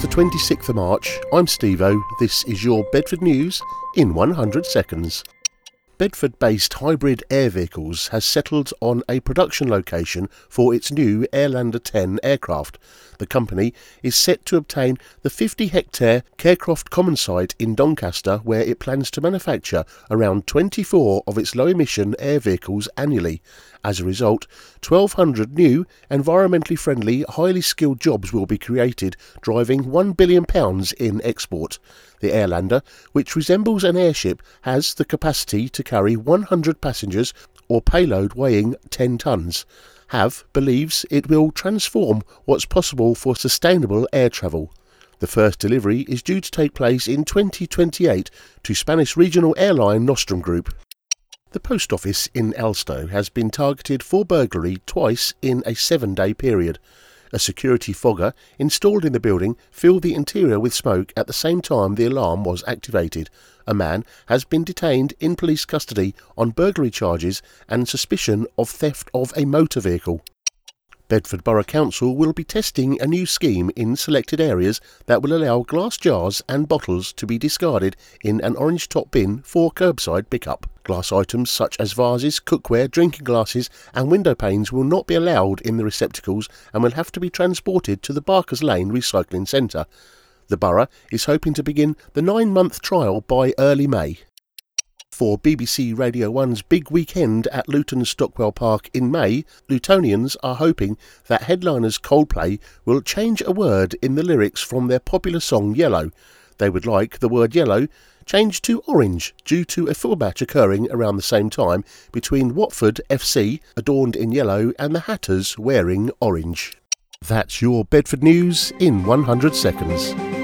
the 26th of March. I'm Steve-O. This is your Bedford News in 100 seconds. Bedford-based Hybrid Air Vehicles has settled on a production location for its new Airlander 10 aircraft. The company is set to obtain the 50-hectare Carecroft Common site in Doncaster, where it plans to manufacture around 24 of its low-emission air vehicles annually. As a result, 1,200 new, environmentally friendly, highly skilled jobs will be created, driving £1 billion in export. The Airlander, which resembles an airship, has the capacity to carry 100 passengers or payload weighing 10 tonnes. HAV believes it will transform what's possible for sustainable air travel. The first delivery is due to take place in 2028 to Spanish regional airline Nostrum Group. The post office in Elstow has been targeted for burglary twice in a 7-day period. A security fogger installed in the building filled the interior with smoke at the same time the alarm was activated. A man has been detained in police custody on burglary charges and suspicion of theft of a motor vehicle. Bedford Borough Council will be testing a new scheme in selected areas that will allow glass jars and bottles to be discarded in an orange top bin for curbside pickup. Glass items such as vases, cookware, drinking glasses and window panes will not be allowed in the receptacles and will have to be transported to the Barkers Lane Recycling Centre. The Borough is hoping to begin the 9-month trial by early May. For BBC Radio 1's big weekend at Luton Stockwell Park in May, Lutonians are hoping that headliners Coldplay will change a word in the lyrics from their popular song Yellow. They would like the word yellow changed to orange due to a football match occurring around the same time between Watford FC, adorned in yellow, and the Hatters wearing orange. That's your Bedford News in 100 seconds.